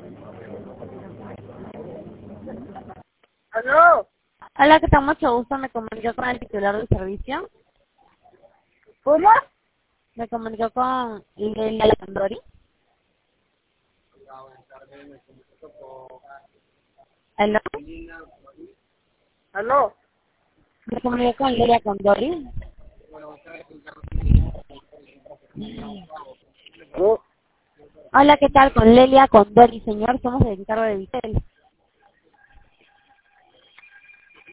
¿Aló? Hola, que tal? Mucho gusto. Me comunico con el titular del servicio. ¿Cómo? Me comunico con Lelia Condori. ¿Aló? ¿Aló? Me comunico con Lelia Condori. ¿Aló? Hola, ¿qué tal? Con Lelia Condori, señor. Somos del encargo de Vitel.